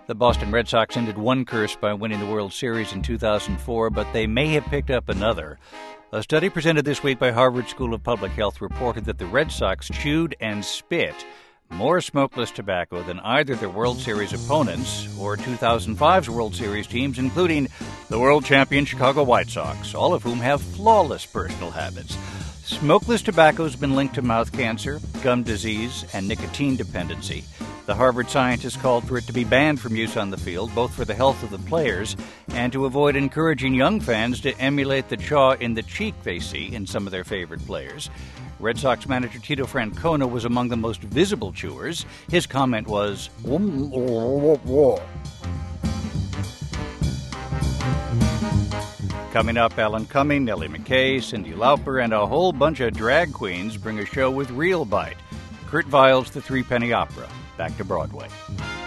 The Boston Red Sox ended one curse by winning the World Series in 2004, but they may have picked up another. A study presented this week by Harvard School of Public Health reported that the Red Sox chewed and spit more smokeless tobacco than either their World Series opponents or 2005's World Series teams, including the world champion Chicago White Sox, all of whom have flawless personal habits. Smokeless tobacco has been linked to mouth cancer, gum disease, and nicotine dependency. The Harvard scientists called for it to be banned from use on the field, both for the health of the players and to avoid encouraging young fans to emulate the chaw in the cheek they see in some of their favorite players. Red Sox manager Tito Francona was among the most visible chewers. His comment was, Coming up, Alan Cumming, Nellie McKay, Cyndi Lauper, and a whole bunch of drag queens bring a show with real bite. Kurt Weill's The Threepenny Opera. Back to Broadway.